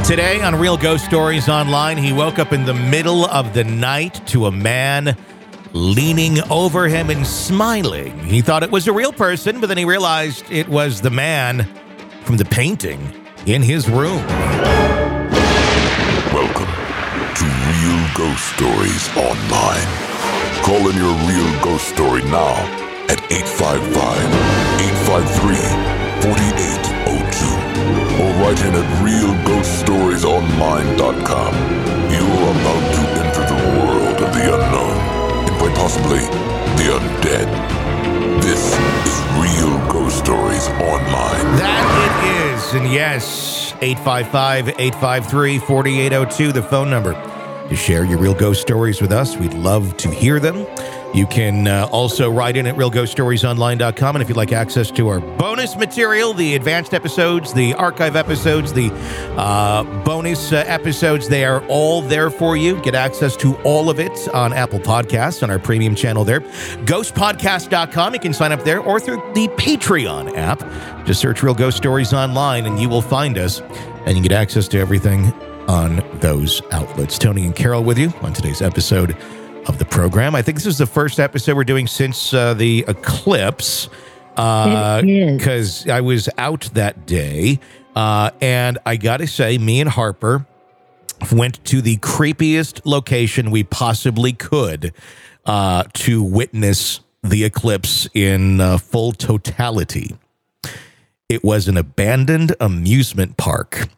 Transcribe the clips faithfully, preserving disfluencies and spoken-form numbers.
Today on Real Ghost Stories Online, he woke up in the middle of the night to a man leaning over him and smiling. He thought it was a real person, but then he realized it was the man from the painting in his room. Welcome to Real Ghost Stories Online. Call in your real ghost story now at eight five five, eight five three, four eight zero two. Or write in at real ghost stories online dot com. You're about to enter the world of the unknown, and quite possibly the undead. This is Real Ghost Stories Online. That it is, and yes, eight five five, eight five three, four eight zero two, the phone number to share your real ghost stories with us. We'd love to hear them. You can uh, also write in at real ghost stories online dot com, and if you'd like access to our bonus material, the advanced episodes, the archive episodes, the uh, bonus uh, episodes, they are all there for you. Get access to all of it on Apple Podcasts, on our premium channel there. ghost podcast dot com, you can sign up there, or through the Patreon app. Just search Real Ghost Stories Online, and you will find us, and you get access to everything on those outlets. Tony and Carol with you on today's episode of the program. I think this is the first episode we're doing since uh, the eclipse, because uh, I was out that day, uh, and I gotta say, me and Harper went to the creepiest location we possibly could uh, to witness the eclipse in uh, full totality. It was an abandoned amusement park.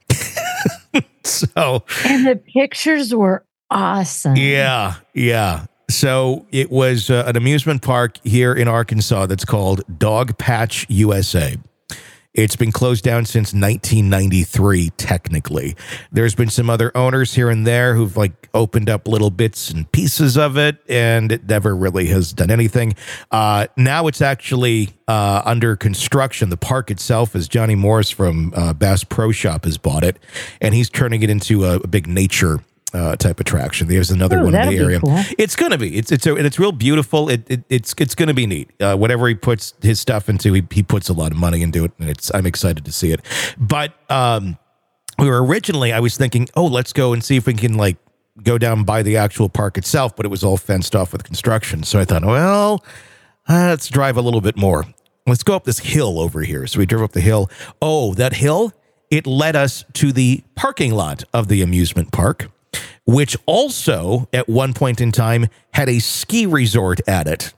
So, and the pictures were awesome. Yeah, yeah. So it was uh, an amusement park here in Arkansas that's called Dog Patch U S A. It's been closed down since nineteen ninety-three, technically. There's been some other owners here and there who've like opened up little bits and pieces of it, and it never really has done anything. Uh, now it's actually uh, under construction. The park itself, is Johnny Morris from uh, Bass Pro Shop has bought it, and he's turning it into a, a big nature Uh, type attraction. There's another Ooh, one in the area. Cool. It's going to be. It's it's a, and it's real beautiful. It, it it's it's going to be neat. Uh, whatever he puts his stuff into, he, he puts a lot of money into it, and it's I'm excited to see it. But um, we were originally, I was thinking, oh, let's go and see if we can like go down by the actual park itself, but it was all fenced off with construction. So I thought, well, uh, let's drive a little bit more. Let's go up this hill over here. So we drove up the hill. Oh, that hill! It led us to the parking lot of the amusement park, which also, at one point in time, had a ski resort at it.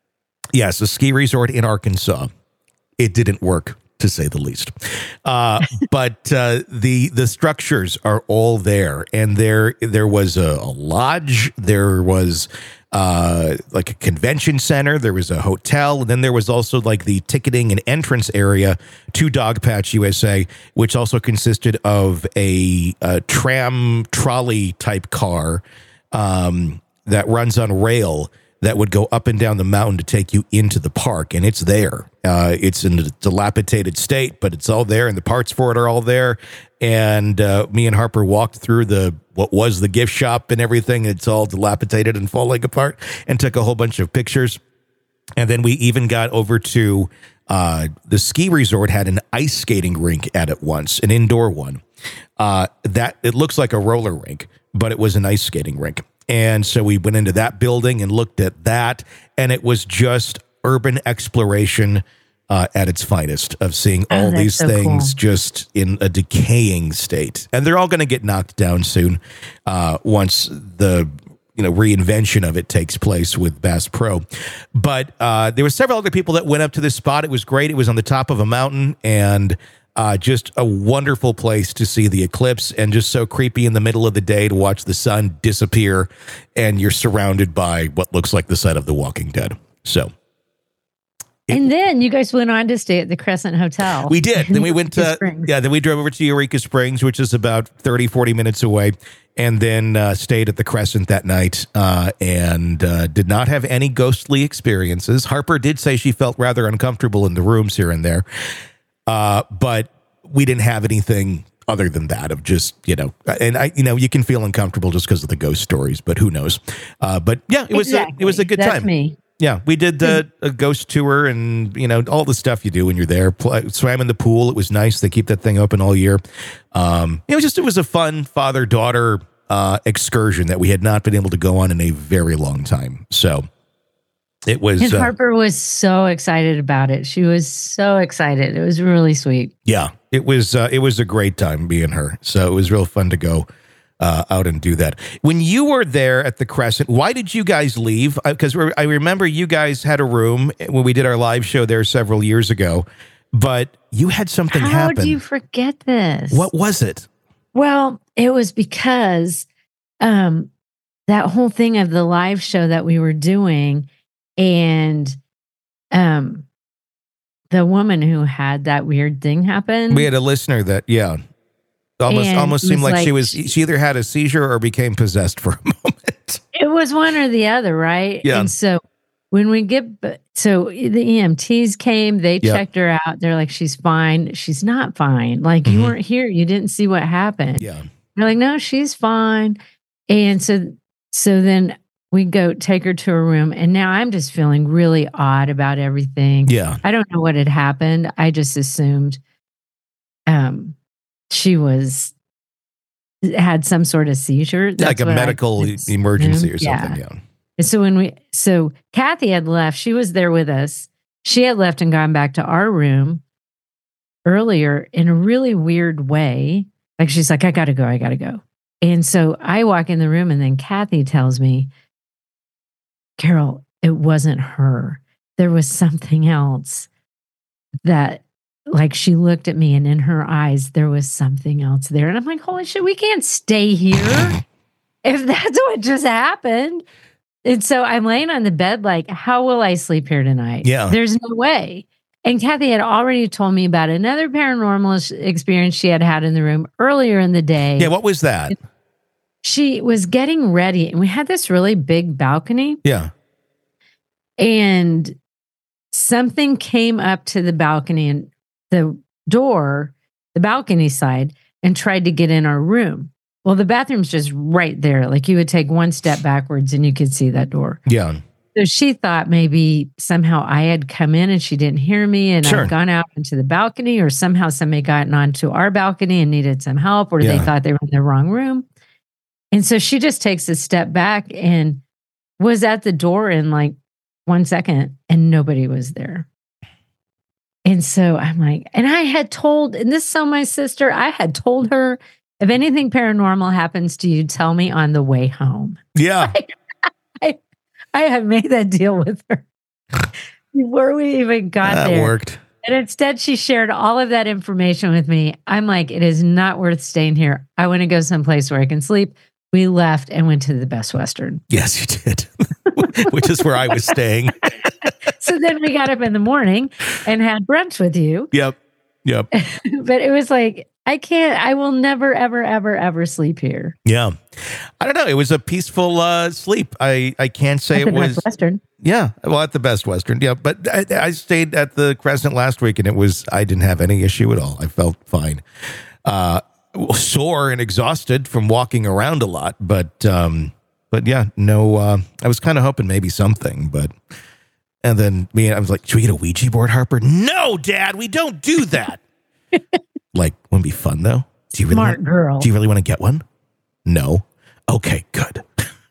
Yes, a ski resort in Arkansas. It didn't work, to say the least. Uh, but uh, the the structures are all there, and there there was a, a lodge, there was uh, like a convention center, there was a hotel, and then there was also like the ticketing and entrance area to Dog Patch U S A, which also consisted of a, a tram trolley type car um, that runs on rail that would go up and down the mountain to take you into the park, and it's there. Uh, it's in a dilapidated state, but it's all there, and the parts for it are all there. And uh, me and Harper walked through the what was the gift shop and everything. It's all dilapidated and falling apart, and took a whole bunch of pictures. And then we even got over to uh, the ski resort had an ice skating rink at it once, an indoor one. Uh, that it looks like a roller rink, but it was an ice skating rink. And so we went into that building and looked at that, and it was just urban exploration uh, at its finest, of seeing all oh, these so things cool. just in a decaying state. And they're all going to get knocked down soon uh, once the you know reinvention of it takes place with Bass Pro. But uh, there were several other people that went up to this spot. It was great. It was on the top of a mountain, and Uh, just a wonderful place to see the eclipse, and just so creepy in the middle of the day to watch the sun disappear, and you're surrounded by what looks like the set of The Walking Dead. So, it, and then you guys went on to stay at the Crescent Hotel. We did. Then we went to, Springs. yeah, then we drove over to Eureka Springs, which is about thirty, forty minutes away, and then uh, stayed at the Crescent that night uh, and uh, did not have any ghostly experiences. Harper did say she felt rather uncomfortable in the rooms here and there. Uh, but we didn't have anything other than that of just, you know, and I, you know, you can feel uncomfortable just because of the ghost stories, but who knows? Uh, but yeah, it was, exactly. a, it was a good That's time. Me. Yeah, we did the a ghost tour and, you know, all the stuff you do when you're there. Pl- swam in the pool. It was nice. They keep that thing open all year. Um, it was just, it was a fun father-daughter uh, excursion that we had not been able to go on in a very long time. So it was. And uh, Harper was so excited about it. She was so excited. It was really sweet. Yeah, it was, uh, it was a great time being her. So it was real fun to go Uh, out and do that. When you were there at the Crescent, why did you guys leave? Because I remember you guys had a room when we did our live show there several years ago, but you had something How happen. do you forget this? What was it? Well, it was because um, that whole thing of the live show that we were doing, and um, the woman who had that weird thing happen. We had a listener that, yeah, almost And almost it seemed was like, she like- was she either had a seizure or became possessed for a moment. It was one or the other, right? Yeah. And so when we get, so the E M Ts came, they Yeah. checked her out. They're like, she's fine. She's not fine. Like, you Mhm. weren't here. You didn't see what happened. Yeah. They're like, no, she's fine. And so, so then we go take her to her room. And now I'm just feeling really odd about everything. Yeah. I don't know what had happened. I just assumed um, she was, had some sort of seizure. That's like a what I medical just emergency or assumed. something. Yeah. Yeah. And so when we, so Kathy had left, she was there with us. She had left and gone back to our room earlier in a really weird way. Like she's like, I gotta go, I gotta go. And so I walk in the room and then Kathy tells me, Carol, it wasn't her. There was something else that, like, she looked at me and in her eyes, there was something else there. And I'm like, holy shit, we can't stay here if that's what just happened. And so I'm laying on the bed, like, how will I sleep here tonight? Yeah. There's no way. And Kathy had already told me about another paranormal sh- experience she had had in the room earlier in the day. Yeah. What was that? She was getting ready, and we had this really big balcony, Yeah. and something came up to the balcony and the door, the balcony side, and tried to get in our room. Well, the bathroom's just right there. Like, you would take one step backwards and you could see that door. Yeah. So she thought maybe somehow I had come in and she didn't hear me and Sure. I'd gone out into the balcony, or somehow somebody gotten onto our balcony and needed some help, or Yeah. they thought they were in the wrong room. And so she just takes a step back and was at the door in like one second and nobody was there. And so I'm like, and I had told, and this so my sister, I had told her, if anything paranormal happens to you, tell me on the way home. Yeah. I had made that deal with her before we even got That there. worked. And instead, she shared all of that information with me. I'm like, it is not worth staying here. I want to go someplace where I can sleep. We left and went to the Best Western. Yes, you did. Which is where I was staying. So then we got up in the morning and had brunch with you. Yep. Yep. But it was like, I can't, I will never, ever, ever, ever sleep here. Yeah. I don't know. It was a peaceful uh, sleep. I, I can't say At it the was. Best Western. Yeah. Well, at the Best Western. Yeah. But I, I stayed at the Crescent last week and it was, I didn't have any issue at all. I felt fine. Uh, sore and exhausted from walking around a lot. But, um, but yeah, no, uh, I was kind of hoping maybe something, but, and then me, I was like, should we get a Ouija board, Harper? No, Dad, we don't do that. Like, wouldn't it be fun though? Do you really Smart want, girl. Do you really want to get one? No. Okay, good.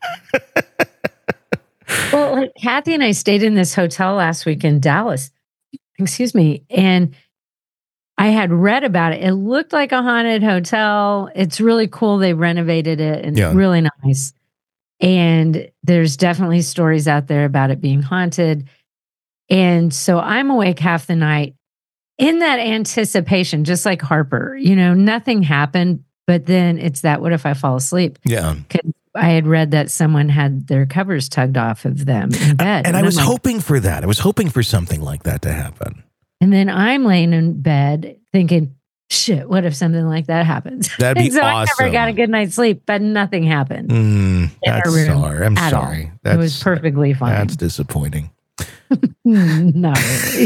Well, like Kathy and I stayed in this hotel last week in Dallas. Excuse me. And I had read about it. It looked like a haunted hotel. It's really cool. They renovated it and Yeah. really nice. And there's definitely stories out there about it being haunted. And so I'm awake half the night in that anticipation, just like Harper. You know, nothing happened, but then it's that, what if I fall asleep? Yeah. I had read that someone had their covers tugged off of them in bed. And I I'm was like- hoping for that. I was hoping for something like that to happen. And then I'm laying in bed thinking, shit, what if something like that happens? That'd be And so I awesome. never got a good night's sleep, but nothing happened. Mm, in our that's room sorry. I'm at all. sorry. It was That's perfectly fine. That's disappointing. Not really.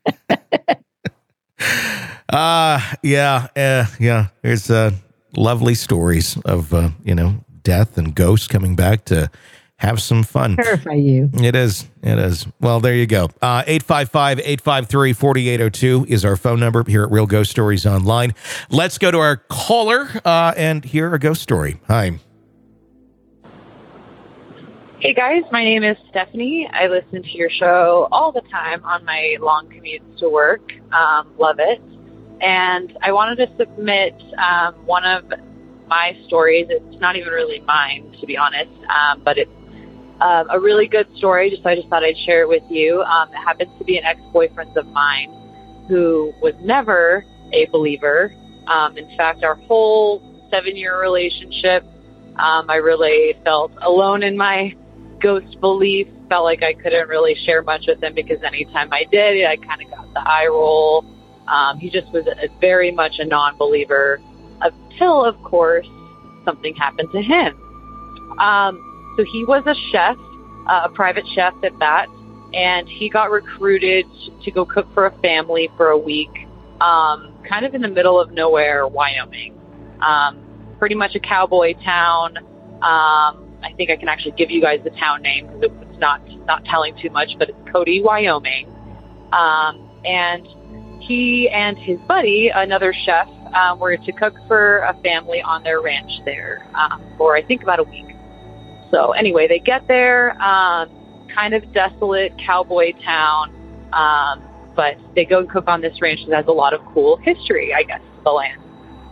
Uh yeah, uh, yeah. There's uh, lovely stories of uh, you know, death and ghosts coming back to have some fun. Terrify you. It is. It is. Well, there you go. Uh, eight five five, eight five three, four eight zero two is our phone number here at Real Ghost Stories Online. Let's go to our caller uh, and hear a ghost story. Hi. Hey guys, my name is Stephanie. I listen to your show all the time on my long commutes to work. Um, love it. And I wanted to submit um, one of my stories. It's not even really mine, to be honest, um, but it's um, a really good story, just so I just thought I'd share it with you. Um, it happens to be an ex-boyfriend of mine who was never a believer. Um, in fact, our whole seven-year relationship, um, I really felt alone in my ghost belief, felt like I couldn't really share much with him because anytime I did, I kind of got the eye roll. Um, he just was a, very much a non-believer until, of course, something happened to him. Um, so he was a chef, uh, a private chef at that, and he got recruited to go cook for a family for a week, um, kind of in the middle of nowhere, Wyoming. Um, pretty much a cowboy town. Um, I think I can actually give you guys the town name because it's not not telling too much, but it's Cody, Wyoming. Um, and he and his buddy, another chef, um, were to cook for a family on their ranch there um, for, I think, about a week. So anyway, they get there, um, kind of desolate cowboy town, um, but they go and cook on this ranch that has a lot of cool history, I guess, the land.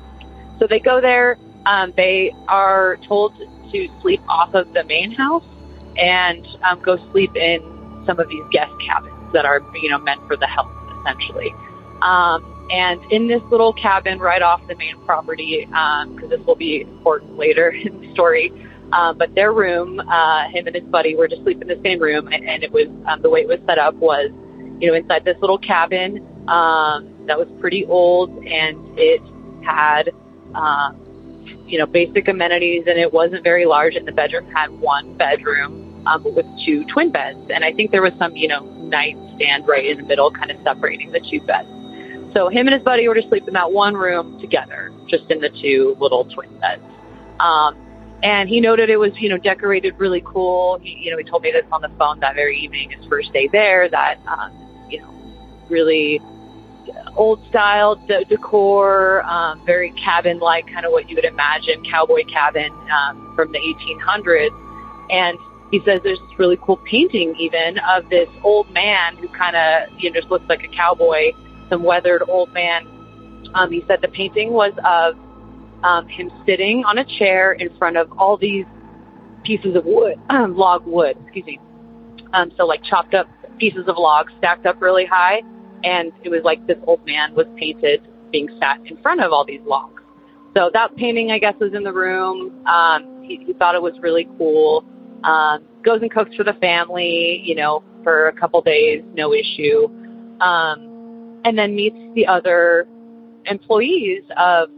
So they go there. Um, they are told to sleep off of the main house and um, go sleep in some of these guest cabins that are, you know, meant for the health, essentially. Um, and in this little cabin right off the main property, because um, this will be important later in the story, um, but their room, uh, him and his buddy were to sleep in the same room, and, and it was um, the way it was set up was, you know, inside this little cabin um, that was pretty old, and it had um, you know, basic amenities, and it wasn't very large, and the bedroom had one bedroom um, with two twin beds. And I think there was some, you know, nightstand right in the middle kind of separating the two beds. So him and his buddy were to sleep in that one room together, just in the two little twin beds. Um, and he noted it was, you know, decorated really cool. He, you know, he told me this on the phone that very evening, his first day there, that, um, you know, really old style de- decor, um, very cabin-like, kind of what you would imagine, cowboy cabin um, from the eighteen hundreds. And he says there's this really cool painting even of this old man who kind of, you know, just looks like a cowboy, some weathered old man. Um, he said the painting was of um, him sitting on a chair in front of all these pieces of wood, um, log wood, excuse me. Um, so like chopped up pieces of logs stacked up really high. And it was like this old man was painted being sat in front of all these logs. So that painting, I guess, was in the room. Um, he, he thought it was really cool. Um, goes and cooks for the family, you know, for a couple days, no issue. Um, and then meets the other employees of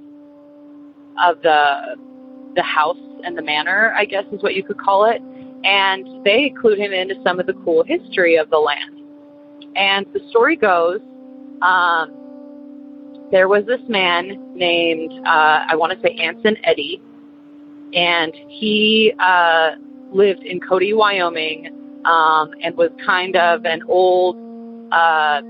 of the the house and the manor, I guess is what you could call it. And they clued him into some of the cool history of the land. And the story goes, um, there was this man named, uh, I want to say Anson Eddy, and he uh, lived in Cody, Wyoming, um, and was kind of an old, uh,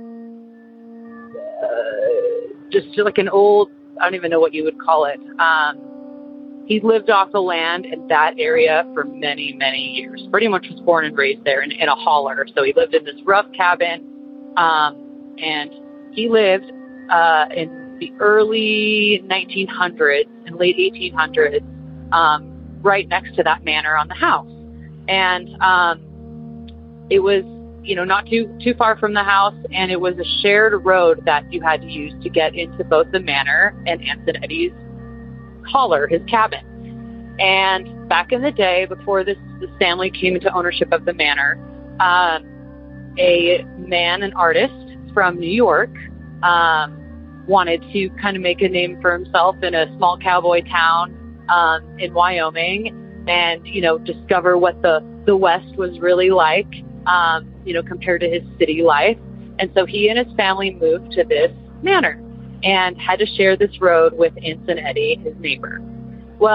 uh, just like an old, I don't even know what you would call it. Um, he lived off the land in that area for many, many years. Pretty much was born and raised there in, in a holler. So he lived in this rough cabin. Um, and he lived uh, in the early nineteen hundreds and late eighteen hundreds, um, right next to that manor on the house. And um, it was, you know, not too too far from the house, and it was a shared road that you had to use to get into both the manor and Anson Eddy's holler, his cabin. And back in the day, before this, this family came into ownership of the manor, um, a man, an artist from New York, um, wanted to kind of make a name for himself in a small cowboy town um, in Wyoming, and, you know, discover what the, the West was really like, um, you know, compared to his city life. And so he and his family moved to this manor and had to share this road with Anson Eddy, his neighbor. Well,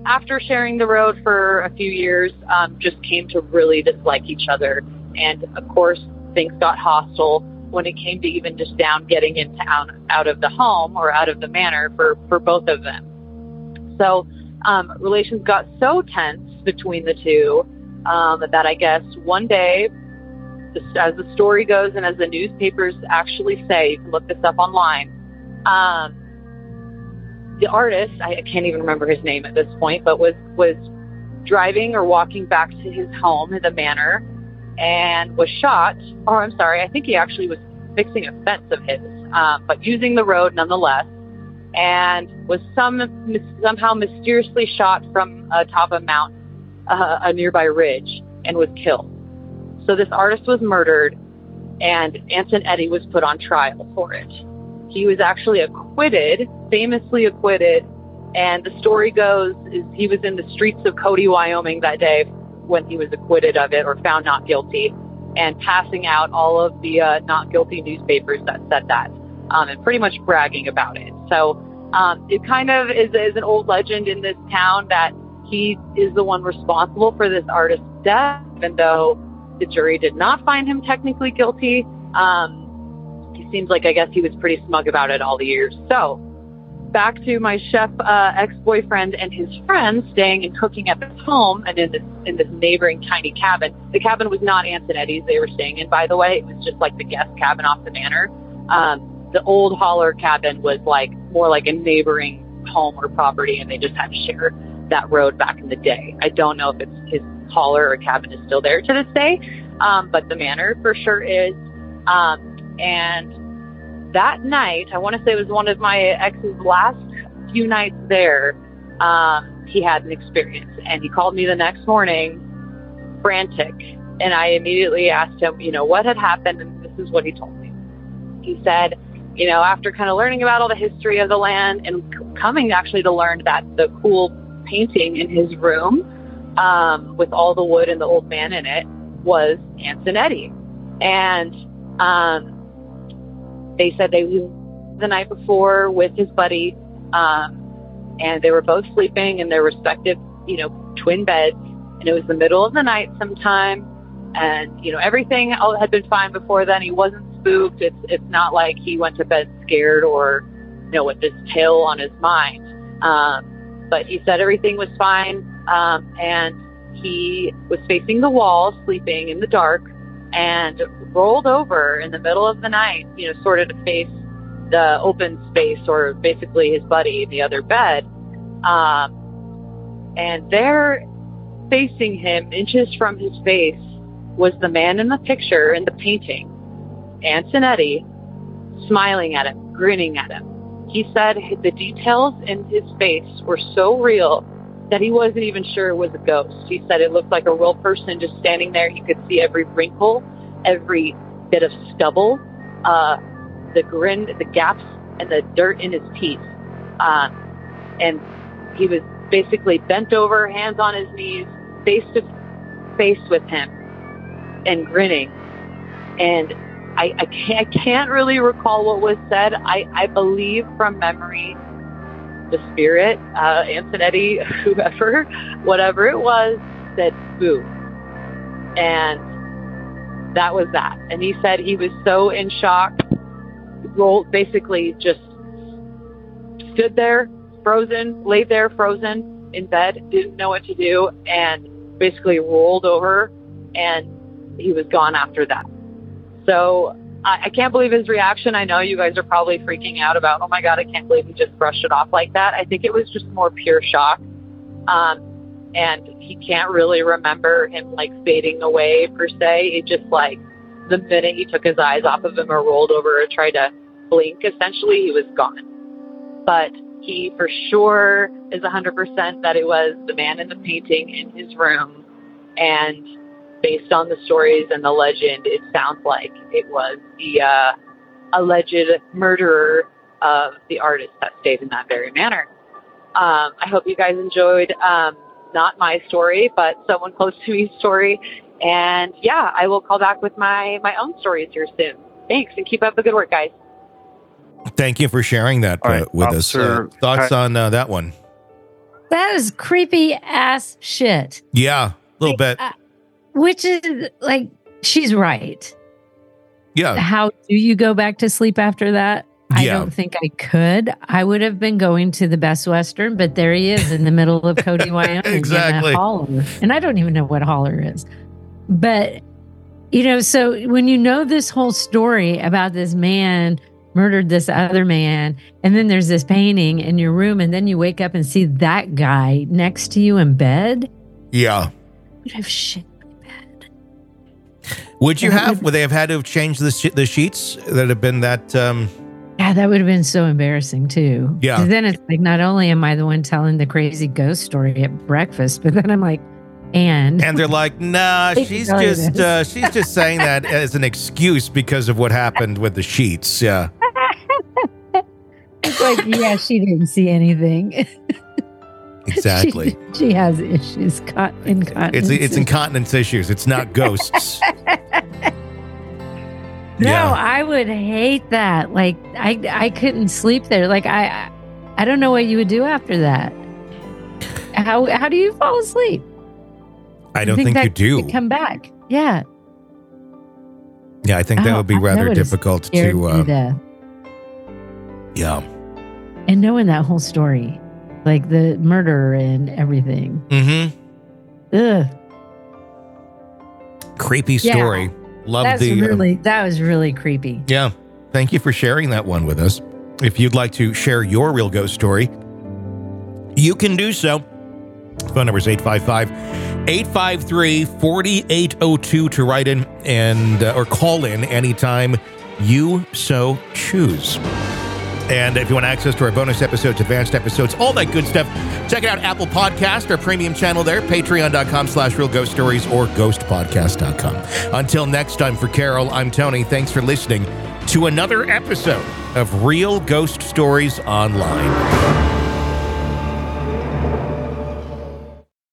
after sharing the road for a few years, um, just came to really dislike each other. And of course, things got hostile when it came to even just down getting into out, out of the home or out of the manor for, for both of them. So um, relations got so tense between the two um, that I guess one day, as the story goes and as the newspapers actually say, you can look this up online, um, the artist, I can't even remember his name at this point, but was, was driving or walking back to his home, the manor, and was shot, or I'm sorry, I think he actually was fixing a fence of his, um, but using the road nonetheless, and was some somehow mysteriously shot from atop a mountain, uh, a nearby ridge, and was killed. So this artist was murdered, and Anson Eddy was put on trial for it. He was actually acquitted, famously acquitted, and the story goes is he was in the streets of Cody, Wyoming that day when he was acquitted of it or found not guilty, and passing out all of the uh, not guilty newspapers that said that, um, and pretty much bragging about it. So um, it kind of is, is an old legend in this town that he is the one responsible for this artist's death, even though the jury did not find him technically guilty. Um, he seems like, I guess he was pretty smug about it all the years. So back to my chef uh, ex-boyfriend and his friends staying and cooking at this home and in this in this neighboring tiny cabin. The cabin was not Anson Eddy's they were staying in, by the way. It was just like the guest cabin off the manor. Um, the old Holler cabin was like more like a neighboring home or property, and they just had to share that road back in the day. I don't know if it's his Holler or cabin is still there to this day, um, but the manor for sure is. Um, and that night, I want to say it was one of my ex's last few nights there, um, he had an experience, and he called me the next morning, frantic, and I immediately asked him, you know, what had happened, and this is what he told me. He said, you know, after kind of learning about all the history of the land and c- coming actually to learn that the cool painting in his room um, with all the wood and the old man in it was Anson Eddy. And um, they said they was the night before with his buddy, um, and they were both sleeping in their respective, you know, twin beds, and it was the middle of the night sometime, and, you know, everything had been fine before then. He wasn't spooked. It's it's not like he went to bed scared or, you know, with this tale on his mind. Um, but he said everything was fine, um, and he was facing the wall, sleeping in the dark, and rolled over in the middle of the night, you know, sort of to face the open space, or basically his buddy in the other bed. Um, and there, facing him, inches from his face, was the man in the picture, in the painting, Anson Eddy, smiling at him, grinning at him. He said the details in his face were so real that he wasn't even sure it was a ghost. He said it looked like a real person just standing there. He could see every wrinkle, every bit of stubble, uh, the grin, the gaps, and the dirt in his teeth. Um, and he was basically bent over, hands on his knees, face to face with him, and grinning. And I, I, can't, I can't really recall what was said. I, I believe from memory, the spirit, uh, Anson Eddy, whoever, whatever it was, said boo. And that was that. And he said he was so in shock, rolled, basically just stood there, frozen, laid there frozen in bed, didn't know what to do, and basically rolled over, and he was gone after that. So I, I can't believe his reaction. I know you guys are probably freaking out about, oh my God, I can't believe he just brushed it off like that. I think it was just more pure shock. Um, and he can't really remember him like fading away per se. It just like the minute he took his eyes off of him or rolled over or tried to blink, essentially, he was gone. But he for sure is one hundred percent that it was the man in the painting in his room. And based on the stories and the legend, it sounds like it was the uh, alleged murderer of the artist that stayed in that very manor. Um, I hope you guys enjoyed um, not my story, but someone close to me's story. And yeah, I will call back with my, my own stories here soon. Thanks, and keep up the good work, guys. Thank you for sharing that uh, right, with Officer, us. Uh, thoughts I, on uh, that one? That is creepy ass shit. Yeah, a little bit. Uh, which is like, she's right. Yeah. How do you go back to sleep after that? I Yeah. don't think I could. I would have been going to the Best Western, but there he is in the middle of Cody, Wyoming. Exactly. In a holler. And I don't even know what holler is. But, you know, so when you know this whole story about this man murdered this other man, and then there's this painting in your room, and then you wake up and see that guy next to you in bed, Yeah. you'd have shit. Would you Yeah, have? would- Would they have had to have changed the sh- the sheets that have been that? Um, Yeah, that would have been so embarrassing too. Yeah. 'Cause then it's like, not only am I the one telling the crazy ghost story at breakfast, but then I'm like, and and they're like, nah, They she's can tell you just this. uh, she's just saying that as an excuse because of what happened with the sheets. Yeah. it's like, yeah, she didn't see anything. Exactly. she, she has issues. Con- incontinence. It's it's incontinence issues. It's not ghosts. No, Yeah. I would hate that. Like, I I couldn't sleep there. Like, I I don't know what you would do after that. How how do you fall asleep? I don't think, that you do. could come back. Yeah. Yeah, I think that Oh, would be I- that rather would have difficult Scared to. me Uh, death. yeah. And knowing that whole story, like the murder and everything. Mm-hmm. Ugh. Creepy Yeah. story. Love That's the. uh, really that was really creepy. Yeah. Thank you for sharing that one with us. If you'd like to share your real ghost story, you can do so. Phone number is eight five five, eight five three, four eight zero two to write in and uh, or call in anytime you so choose. And if you want access to our bonus episodes, advanced episodes, all that good stuff, check out Apple Podcast, our premium channel there, patreon.com slash real ghost stories or ghost podcast dot com. Until next time, for Carol, I'm Tony. Thanks for listening to another episode of Real Ghost Stories Online.